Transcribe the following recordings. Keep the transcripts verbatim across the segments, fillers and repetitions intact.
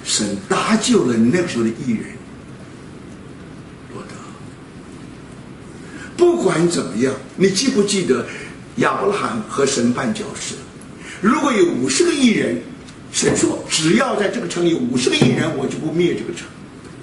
神搭救了那个时候的义人罗德。不管怎么样，你记不记得亚伯拉罕和神办交涉？如果有五十个义人，神说只要在这个城里五十个义人，我就不灭这个城。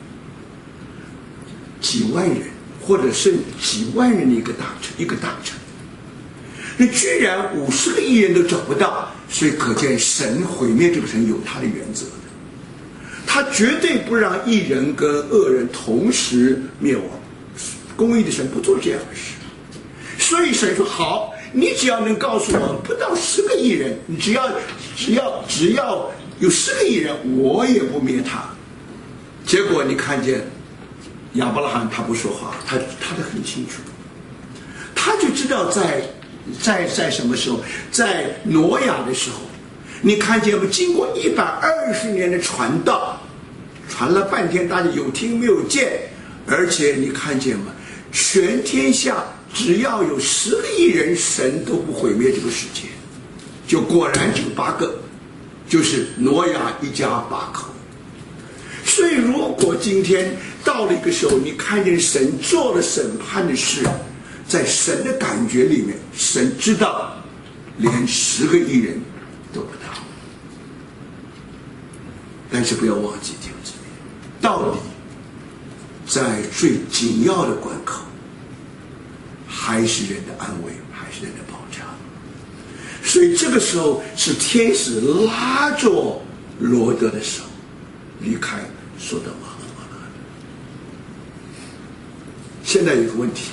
几万人，或者是几万人的一个大城，一个大城，那居然五十个义人都找不到，所以可见神毁灭这个城有他的原则的，他绝对不让义人跟恶人同时灭亡。公义的神不做这样的事，所以神说好，你只要能告诉我不到十个义人，你只要只要只要有十个义人，我也不灭他。结果你看见亚伯拉罕他不说话，他他的很清楚，他就知道在在在什么时候，在挪亚的时候，你看见吗？经过一百二十年的传道，传了半天，大家有听没有见，而且你看见吗？全天下只要有十个亿人，神都不毁灭这个世界。就果然这个八个，就是挪亚一家八口。所以如果今天到了一个时候，你看见神做了审判的事，在神的感觉里面，神知道连十个亿人都不到。但是不要忘记，弟兄姊妹，到底在最紧要的关口，还是人的安慰，还是人的保障。所以这个时候是天使拉着罗德的手离开索多玛和蛾摩拉。现在有个问题，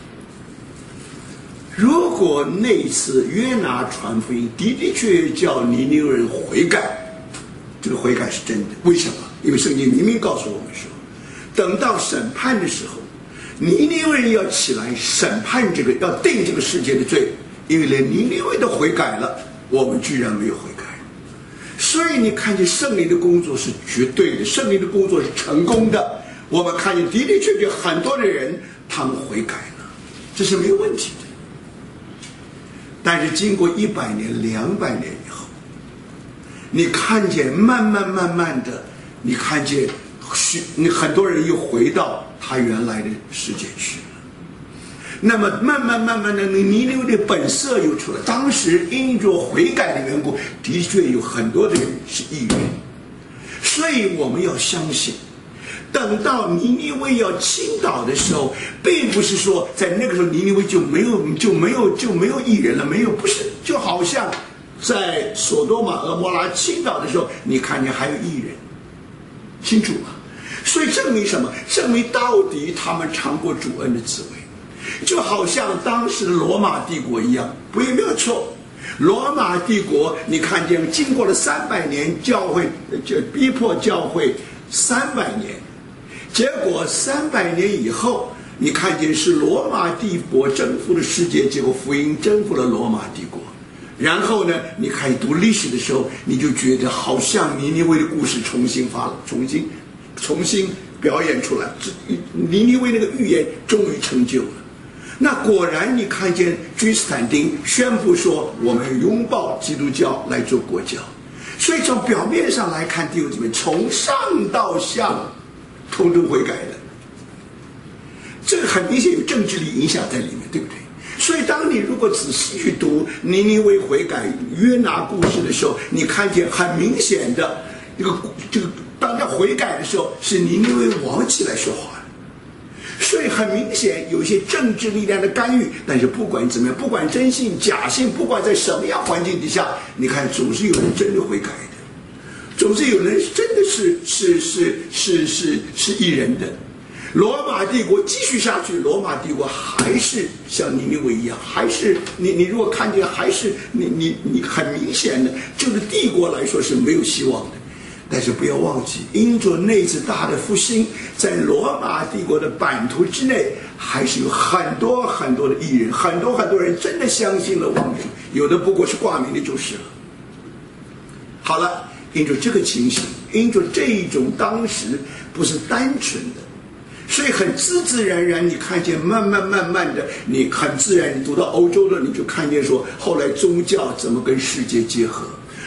如果那一次约拿传福音的的确确叫尼尼微人悔改，这个悔改是真的。为什么？因为圣经明明告诉我们说，等到审判的时候，尼尼微人要起来审判这个，要定这个世界的罪，因为连尼尼微都悔改了，我们居然没有悔改。所以你看见圣灵的工作是绝对的，圣灵的工作是成功的。我们看见的的确确很多的人他们悔改了，这是没有问题的。但是经过一百年、两百年以后，你看见慢慢慢慢的，你看见你很多人又回到他原来的世界去了。那么慢慢慢慢的，尼尼微的本色又出来。当时因着悔改的缘故，的确有很多的人是义人。所以我们要相信，等到尼尼微要倾倒的时候，并不是说在那个时候尼尼微就没有就没有就没有义人了，没有，不是，就好像在索多玛蛾摩拉倾倒的时候，你看见还有义人，清楚吗？所以证明什么？证明到底他们尝过主恩的滋味。就好像当时的罗马帝国一样，不也没有错。罗马帝国，你看见经过了三百年，教会就逼迫教会三百年，结果三百年以后，你看见是罗马帝国征服了世界，结果福音征服了罗马帝国。然后呢，你看读历史的时候，你就觉得好像尼尼微的故事重新发了，重新重新表演出来，尼尼微那个预言终于成就了。那果然你看见君士坦丁宣布说，我们拥抱基督教来做国教。所以从表面上来看，弟兄姊妹，从上到下通通悔改的，这个很明显有政治力影响在里面，对不对？所以当你如果仔细去读尼尼微悔改约拿故事的时候，你看见很明显的这个这个当他悔改的时候，是尼尼微王起来说话。所以很明显有一些政治力量的干预，但是不管怎么样，不管真信假信，不管在什么样环境底下，你看总是有人真的悔改的，总是有人真的是是是是是是义人的。罗马帝国继续下去，罗马帝国还是像尼尼微一样，还是你你如果看见，还是你你你很明显的，这个帝国来说是没有希望的。但是不要忘记，因着那次大的复兴，在罗马帝国的版图之内，还是有很多很多的义人，很多很多人真的相信了王名，有的不过是挂名的就是了。好了，因着这个情形，因着这一种当时不是单纯的，所以很自自然然，你看见慢慢慢慢的，你很自然，你读到欧洲的，你就看见说，后来宗教怎么跟世界结合。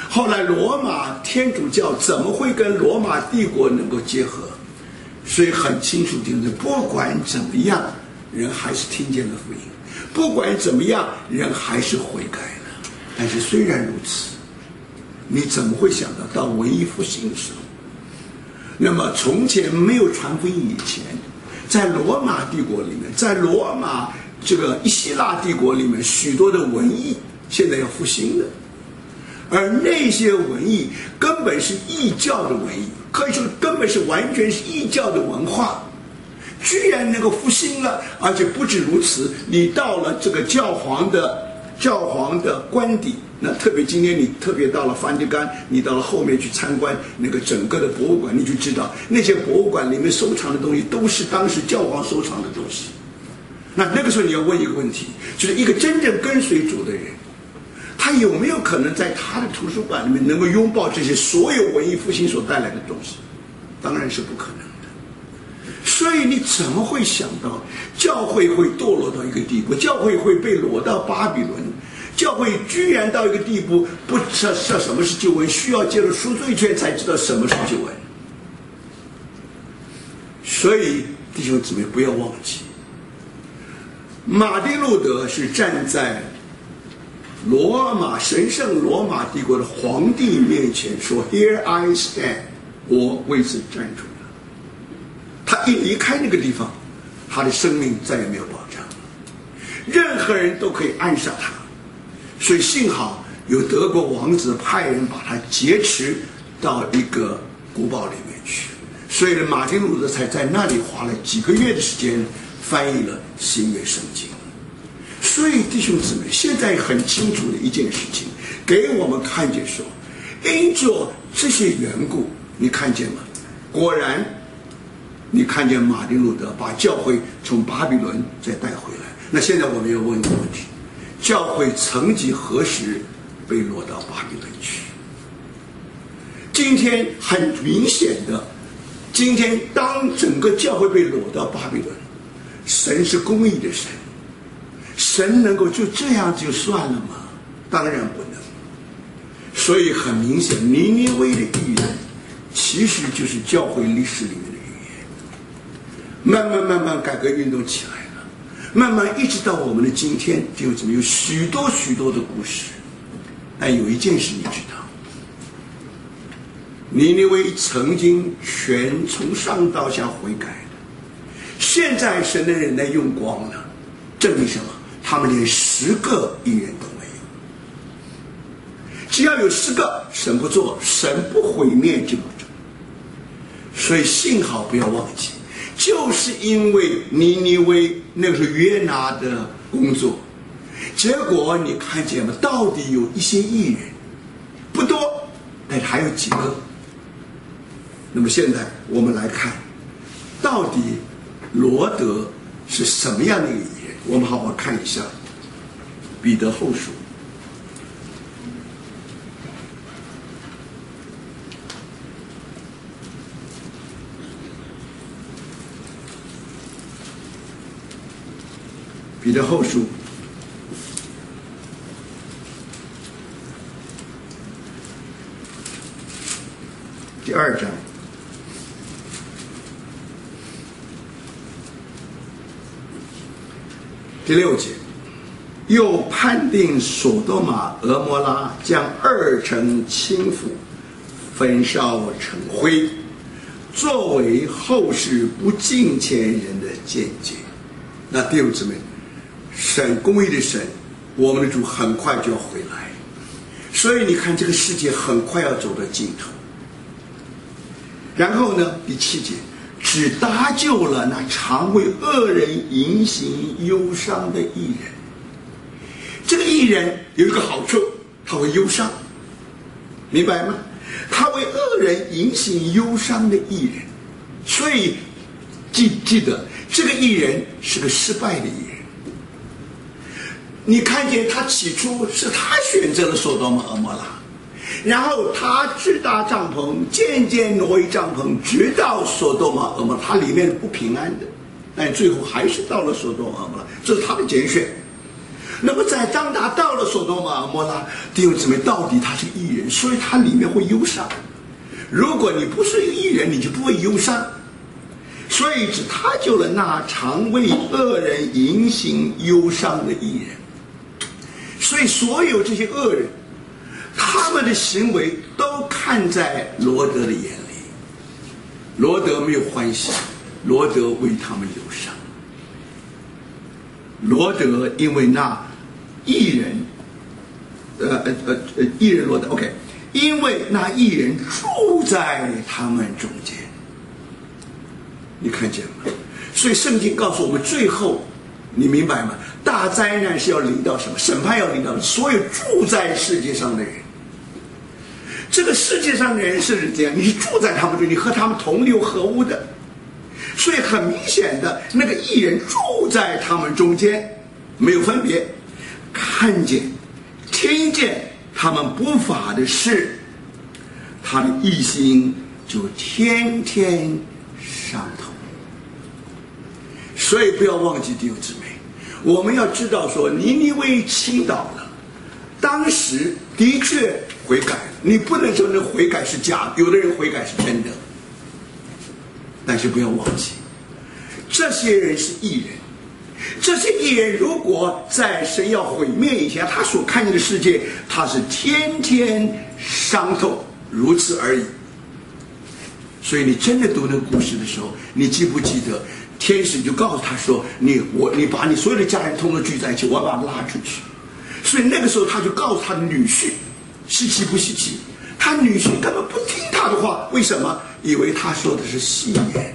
后来罗马天主教怎么会跟罗马帝国能够结合？所以很清楚就是不管怎么样，人还是听见了福音，不管怎么样，人还是悔改了。但是虽然如此，你怎么会想得到文艺复兴的时候？那么从前没有传福音以前，在罗马帝国里面，在罗马这个希腊帝国里面，许多的文艺现在要复兴了，而那些文艺根本是异教的文艺，可以说根本是完全是异教的文化，居然能够复兴了。而且不止如此，你到了这个教皇的教皇的官邸，那特别今天你特别到了梵蒂冈，你到了后面去参观那个整个的博物馆，你就知道那些博物馆里面收藏的东西都是当时教皇收藏的东西。那那个时候你要问一个问题，就是一个真正跟随主的人，他有没有可能在他的图书馆里面能够拥抱这些所有文艺复兴所带来的东西？当然是不可能的。所以你怎么会想到教会会堕落到一个地步，教会会被掳到巴比伦，教会居然到一个地步，不知道什么是救恩，需要借助赎罪券才知道什么是救恩。所以弟兄姊妹不要忘记，马丁路德是站在罗马神圣罗马帝国的皇帝面前说 Here I stand， 我为此站住了。他一离开那个地方，他的生命再也没有保障了，任何人都可以暗杀他。所以幸好有德国王子派人把他劫持到一个古堡里面去，所以呢，马丁路德才在那里花了几个月的时间翻译了新约圣经。所以弟兄姊妹，现在很清楚的一件事情，给我们看见说，因着这些缘故，你看见吗？果然，你看见马丁路德把教会从巴比伦再带回来。那现在我们要问一个问题：教会曾几何时被落到巴比伦去？今天很明显的，今天当整个教会被落到巴比伦，神是公义的神。神能够就这样就算了吗？当然不能。所以很明显，尼尼微的预言其实就是教会历史里面的预言。慢慢慢慢改革运动起来了，慢慢一直到我们的今天，就怎么有许多许多的故事。但有一件事你知道，尼尼微曾经全从上到下悔改的，现在神的忍耐用光了，证明什么？他们连十个艺人都没有。只要有十个，神不做，神不毁灭就不做。所以幸好不要忘记，就是因为尼尼微那个是约拿的工作，结果你看见吗？到底有一些艺人，不多，但是还有几个。那么现在我们来看，到底罗德是什么样的一个艺人？我们好好看一下彼得后书彼得后书第二章第六节，又判定所多玛、俄摩拉，将二城倾覆，焚烧成灰，作为后世不敬虔人的见解。那弟兄姊妹，神公义的神，我们的主很快就要回来，所以你看这个世界很快要走到尽头。然后呢，第七节，只搭救了那常为恶人淫行忧伤的义人。这个义人有一个好处，他会忧伤，明白吗？他为恶人淫行忧伤的义人，所以记记得这个义人是个失败的义人。你看见他起初是他选择了所多玛俄摩拉，然后他支搭帐篷，渐渐挪移帐篷，直到所多玛俄摩拉，他里面不平安的，但最后还是到了所多玛俄摩拉，这是他的拣选。 那么在当他到了所多玛蛾摩拉，弟兄姊妹，到底他是义人，所以他里面会忧伤。如果你不是一个义人，你就不会忧伤。所以只他救了那常为恶人迎行忧伤的义人。所以所有这些恶人，他们的行为都看在罗德的眼里，罗德没有欢喜，罗德为他们忧伤。罗德因为那义人，呃呃呃呃，义人罗德 ，OK， 因为那义人住在他们中间，你看见吗？所以圣经告诉我们，最后你明白吗？大灾难是要临到什么？审判要临到所有住在世界上的人。这个世界上的人是这样，你是住在他们中，你和他们同流合污的。所以很明显的，那个义人住在他们中间，没有分别，看见、听见他们不法的事，他的义心就天天伤痛。所以不要忘记弟兄姊妹，我们要知道说，尼尼微倾倒了，当时的确悔改，你不能说那悔改是假的，有的人悔改是真的。但是不要忘记，这些人是义人，这些义人如果在神要毁灭以前，他所看见的世界，他是天天伤痛，如此而已。所以你真的读那个故事的时候，你记不记得天使就告诉他说，你我你把你所有的家人通通聚在一起，我要把他拉出去。所以那个时候他就告诉他的女婿，稀奇不稀奇？他女婿根本不听他的话，为什么？以为他说的是戏言。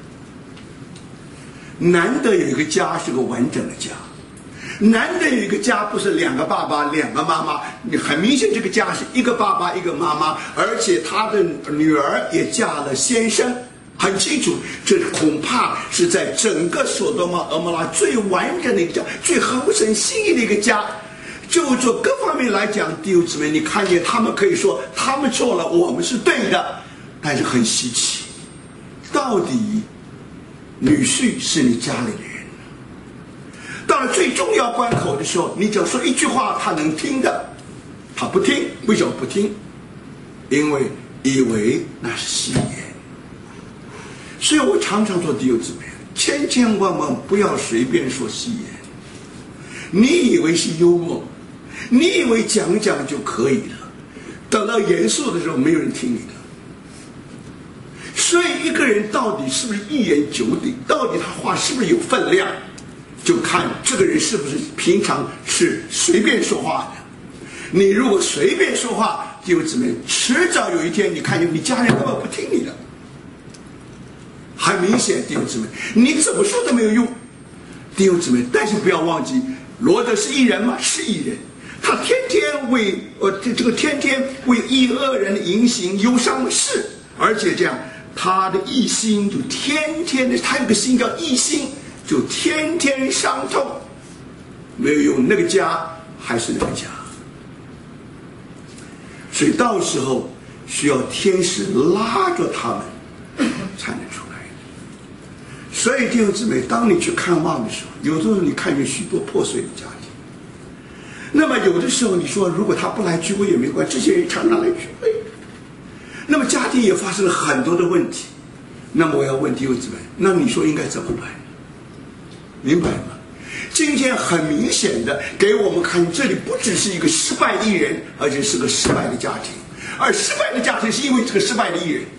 难得有一个家是个完整的家，难得有一个家不是两个爸爸两个妈妈，你很明显这个家是一个爸爸一个妈妈，而且他的女儿也嫁了先生，很清楚，这恐怕是在整个所多玛蛾摩拉最完整的一个家，最合乎神心意的一个家。就做各方面来讲，弟兄姊妹，你看见他们可以说他们错了，我们是对的，但是很稀奇，到底女婿是你家里的人，到了最重要关口的时候，你只要说一句话他能听的，他不听。为什么不听？因为以为那是戏言。所以我常常说弟兄姊妹，千千万万不要随便说戏言。你以为是幽默，你以为讲讲就可以了，等到严肃的时候没有人听你的。所以一个人到底是不是一言九鼎，到底他话是不是有分量，就看这个人是不是平常是随便说话的。你如果随便说话，弟兄姊妹，迟早有一天你看见你家人根本不听你的。很明显，弟兄姊妹，你怎么说都没有用，弟兄姊妹。但是不要忘记，罗德是义人吗？是义人，他天天为呃这个天天为义恶人迎行忧伤的事，而且这样他的义心就天天的，他有个心叫义心，就天天伤痛，没有用，那个家还是那个家。所以到时候需要天使拉着他们才能出来。所以弟兄姊妹，当你去看望的时候，有的时候你看见许多破碎的家庭，那么有的时候你说如果他不来聚会也没关系，这些人常常来聚会，那么家庭也发生了很多的问题。那么我要问弟兄姊妹，那你说应该怎么办？明白吗？今天很明显的给我们看，这里不只是一个失败的艺人，而且是个失败的家庭，而失败的家庭是因为这个失败的艺人。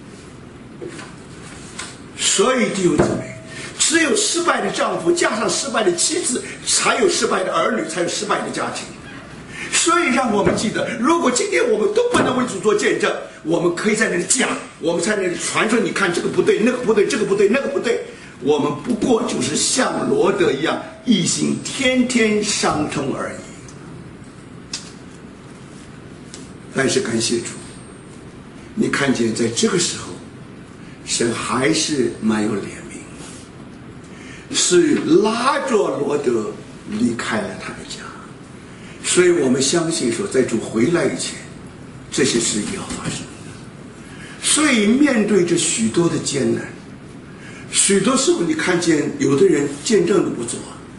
所以弟兄姊妹，只有失败的丈夫加上失败的妻子，才有失败的儿女，才有失败的家庭。所以让我们记得，如果今天我们都不能为主做见证，我们可以在那里讲，我们在那里传说，你看这个不对，那个不对，这个不对，那个不对，我们不过就是像罗德一样，一心天天伤痛而已。但是感谢主，你看见在这个时候，神还是蛮有怜悯，是拉着罗德离开了他的家。所以我们相信说，在主回来以前，这些事也要发生的。所以面对着许多的艰难，许多时候你看见有的人见证都不做，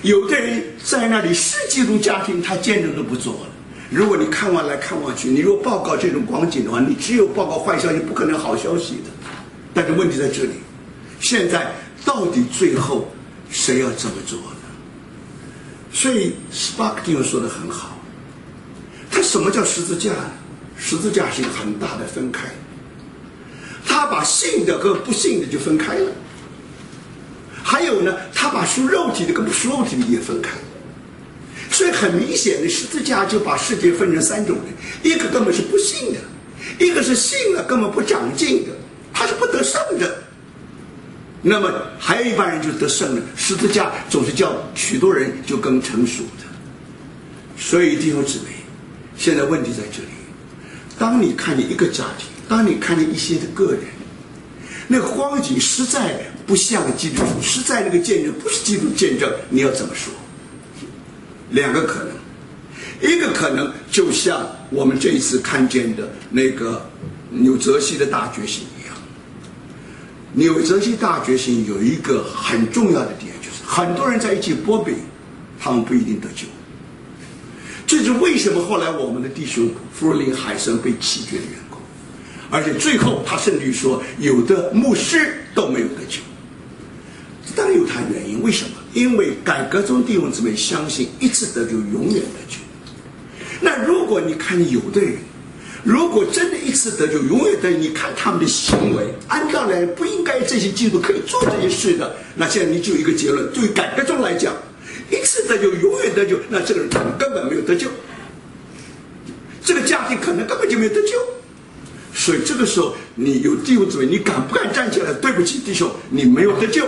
有的人在那里是基督家庭，他见证都不做了。如果你看完来看完去，你如果报告这种光景的话，你只有报告坏消息，不可能好消息的。但是问题在这里，现在到底最后谁要怎么做呢？所以斯巴克弟兄说的很好，他什么叫十字架呢？十字架是一个很大的分开，他把信的和不信的就分开了。还有呢，他把属肉体的跟不属肉体的也分开。所以很明显的，十字架就把世界分成三种人：一个根本是不信的，一个是信了根本不长进的，他是不得胜的。那么还有一般人就得胜了。十字架总是叫许多人就更成熟的。所以弟兄姊妹，现在问题在这里：当你看见一个家庭，当你看见一些的个人，那个光景实在不像基督徒，实在那个见证不是基督见证，你要怎么说？两个可能，一个可能就像我们这一次看见的那个纽泽西的大觉醒一样。纽泽西大觉醒有一个很重要的点，就是很多人在一起剥饼，他们不一定得救。这是为什么后来我们的弟兄弗洛林海森被弃绝的缘故。而且最后他甚至于说，有的牧师都没有得救。当然有他原因，为什么？因为改革中弟兄姊妹相信一次得救永远得救。那如果你看有的人，如果真的一次得救永远得救，你看他们的行为，按道理不应该这些基督徒可以做这些事的，那现在你就有一个结论：对于改革中来讲，一次得救永远得救，那这个人可能根本没有得救，这个家庭可能根本就没有得救。所以这个时候，你有弟兄姊妹，你敢不敢站起来？对不起，弟兄，你没有得救。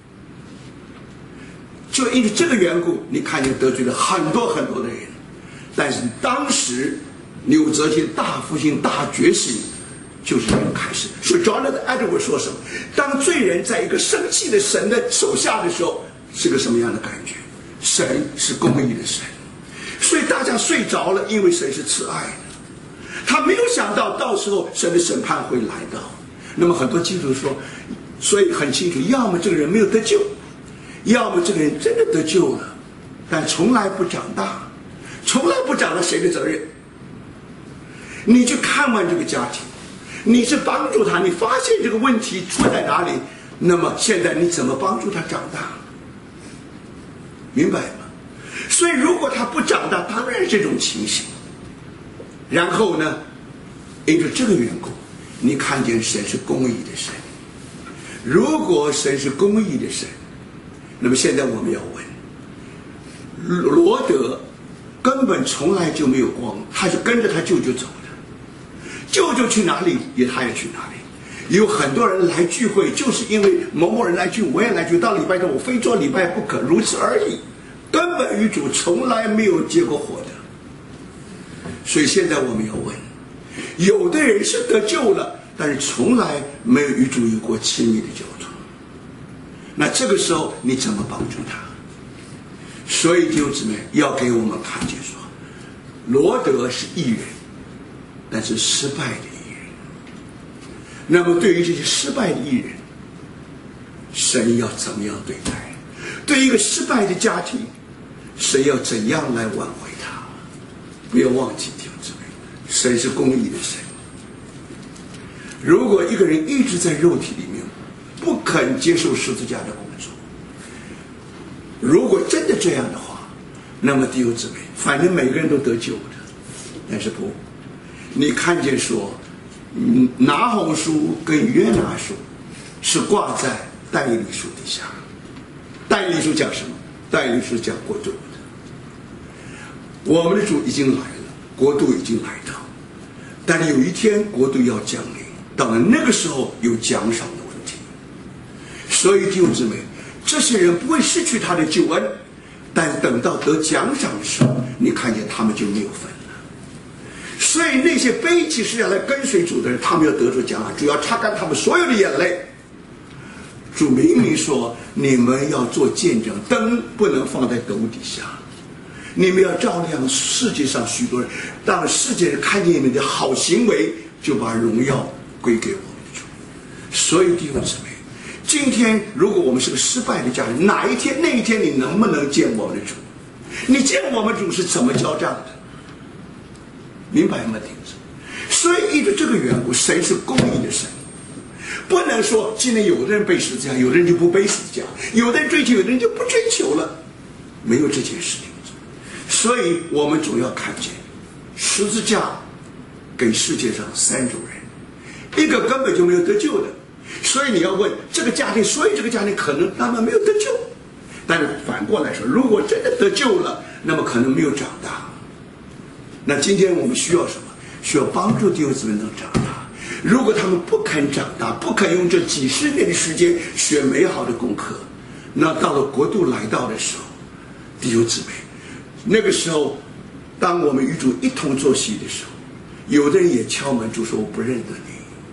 就因为这个缘故，你看见得罪了很多很多的人。但是当时纽泽西大复兴、大觉醒就是这样开始。所以 Jonathan Edwards 说什么？当罪人在一个生气的神的手下的时候，是个什么样的感觉？神是公义的神，所以大家睡着了，因为神是慈爱的。他没有想到到时候神的审判会来到。那么很多基督徒说，所以很清楚，要么这个人没有得救，要么这个人真的得救了，但从来不长大，从来不长大，谁的责任？你去看完这个家庭，你是帮助他，你发现这个问题出在哪里，那么现在你怎么帮助他长大？明白吗？所以如果他不长大，当然是这种情形。然后呢，因着这个缘故，你看见神是公义的神。如果神是公义的神，那么现在我们要问，罗德根本从来就没有光，他是跟着他舅舅走的，舅舅去哪里也他也去哪里。有很多人来聚会，就是因为某某人来聚，我也来聚，到礼拜天我非做礼拜不可，如此而已，根本与主从来没有结过火的。所以现在我们要问，有的人是得救了，但是从来没有与主有过亲密的交通，那这个时候你怎么帮助他？所以弟兄姊妹要给我们看见说，罗德是义人，但是失败的义人。那么对于这些失败的义人，神要怎么样对待？对于一个失败的家庭，神要怎样来挽回他？不要忘记弟兄姊妹，神是公义的神。如果一个人一直在肉体里面不肯接受十字架的工作，如果真的这样的话，那么弟兄姊妹，反正每个人都得救的。但是不，你看见说，嗯，拿红书跟约拿书是挂在但以理书底下。但以理书讲什么？但以理书讲国度的。我们的主已经来了，国度已经来到，但是有一天国度要降临，到了那个时候有奖赏的问题。所以弟兄姊妹，这些人不会失去他的救恩，但等到得奖赏的时候，你看见他们就没有分了。所以那些背起十字架来跟随主的人，他们要得着奖赏，主要擦干他们所有的眼泪。主明明说，你们要做见证，灯不能放在斗底下，你们要照亮世界上许多人，让世界人看见你们的好行为，就把荣耀归给我们的主。所以弟兄姊妹， 今天如果我们是个失败的家人，哪一天那一天你能不能见我们的主？你见我们主是怎么交账的？明白吗，弟兄？所以因着这个缘故，神是公义的神，不能说今天有的人背十字架，有的人就不背十字架，有的人追求，有的人就不追求了，没有这件事情。所以我们总要看见十字架给世界上三种人，一个根本就没有得救的，所以你要问这个家庭，所以这个家庭可能他们没有得救。但是反过来说，如果真的得救了，那么可能没有长大。那今天我们需要什么？需要帮助弟兄姊妹能长大。如果他们不肯长大，不肯用这几十年的时间学美好的功课，那到了国度来到的时候，弟兄姊妹，那个时候当我们与主一同坐席的时候，有的人也敲门，主说我不认得你。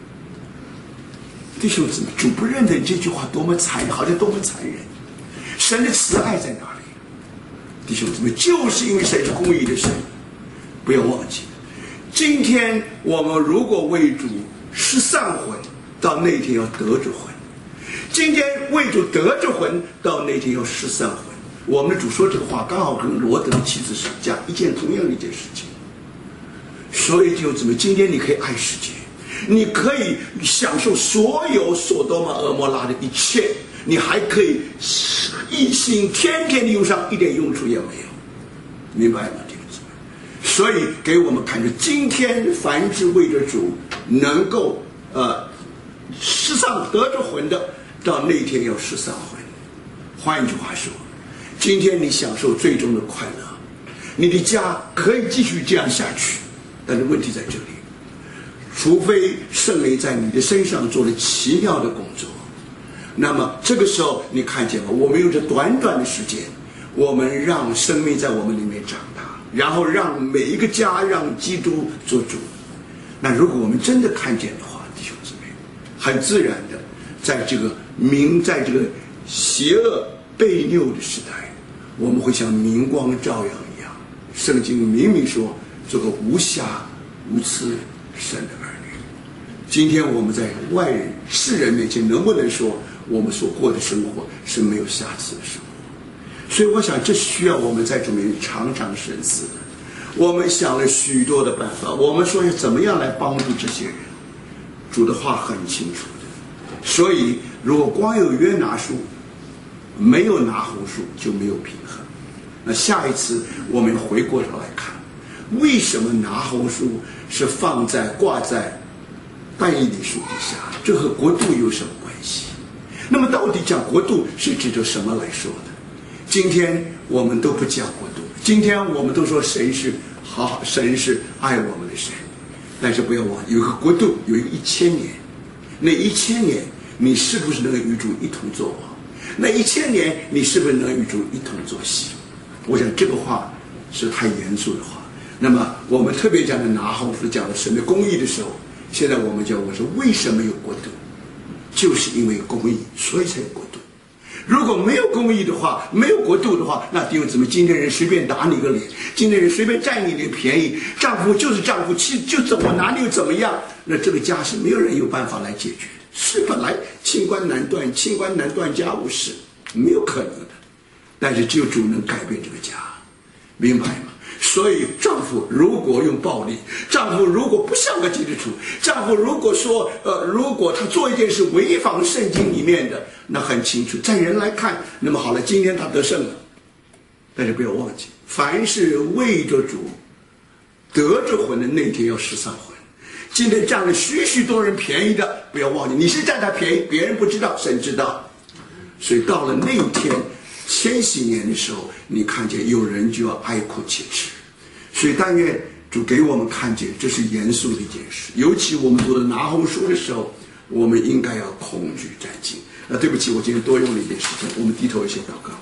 弟兄姊妹，主不认得你这句话多么残忍，好像多么残忍。神的慈爱在哪里？弟兄姊妹，就是因为神是公义的神。不要忘记，今天我们如果为主失丧魂，到那天要得着魂；今天为主得着魂，到那天要失丧魂。我们的主说这个话，刚好跟罗德的妻子上架一件同样的一件事情。所以弟兄姊妹，今天你可以爱世界，你可以享受所有所多玛、蛾摩拉的一切，你还可以一心天天利用上，一点用处也没有，明白吗？弟兄姊妹，所以给我们看着，今天凡是为着主能够呃失丧得着魂的，到那天要失丧魂。换一句话说，今天你享受最终的快乐，你的家可以继续这样下去，但是问题在这里，除非圣灵在你的身上做了奇妙的工作，那么这个时候你看见了，我们用这短短的时间，我们让生命在我们里面长大，然后让每一个家让基督做主。那如果我们真的看见的话，弟兄姊妹，很自然的，在这个明在这个邪恶悖谬的时代，我们会像明光照耀一样。圣经明明说这个无瑕无疵神的儿女。今天我们在外人世人面前能不能说我们所过的生活是没有瑕疵的生活？所以我想这需要我们在这里常常深思的。我们想了许多的办法，我们说要怎么样来帮助这些人，主的话很清楚的。所以如果光有约拿书没有拿红书，就没有平衡。那下一次我们回过头来看，为什么拿红书是放在挂在但以理书底下，这和国度有什么关系？那么到底讲国度是指着什么来说的？今天我们都不讲国度，今天我们都说神是好，神是爱我们的神，但是不要忘记有一个国度，有一个一千年，那一千年你是不是能与主一同作王？那一千年你是不是能与主一同作戏？我想这个话是太严肃的话。那么我们特别讲的拿红书讲的神的公义的时候，现在我们讲我说为什么有国度，就是因为公义，所以才有国度。如果没有公义的话，没有国度的话，那弟兄姊妹，今天人随便打你个脸，今天人随便占你的便宜，丈夫就是丈夫，妻就怎么哪里又怎么样，那这个家是没有人有办法来解决的。是本来清官难断，清官难断家务事，没有可能的。但是只有主能改变这个家，明白吗？所以丈夫如果用暴力，丈夫如果不像个基督徒，丈夫如果说呃，如果他做一件事违反圣经里面的，那很清楚，在人来看，那么好了，今天他得胜了。但是不要忘记，凡是为着主得着魂的那天要失丧魂。今天占了许许多人便宜的，不要忘记，你是占他便宜，别人不知道，神知道。所以到了那一天千禧年的时候，你看见有人就要哀哭切齿。所以但愿主给我们看见这是严肃的一件事，尤其我们读的拿红书的时候，我们应该要恐惧战兢。啊，对不起，我今天多用了一点时间，我们低头一些祷告。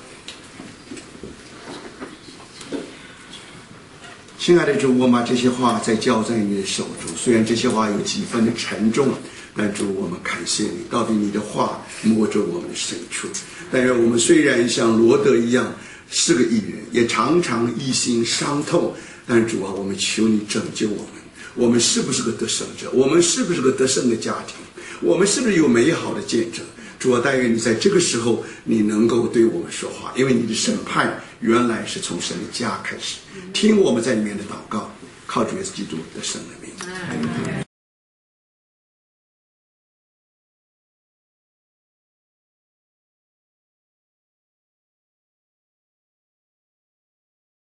亲爱的主，我把这些话再交在你的手中，虽然这些话有几分的沉重，但主，我们感谢你，到底你的话摸着我们的深处。但愿我们虽然像罗德一样是个义人，也常常一心伤痛，但主啊，我们求你拯救我们。我们是不是个得胜者？我们是不是个得胜的家庭？我们是不是有美好的见证？ 主啊，但愿你在这个时候你能够对我们说话，因为你的审判原来是从神的家开始。听我们在里面的祷告，靠主耶稣基督的圣名。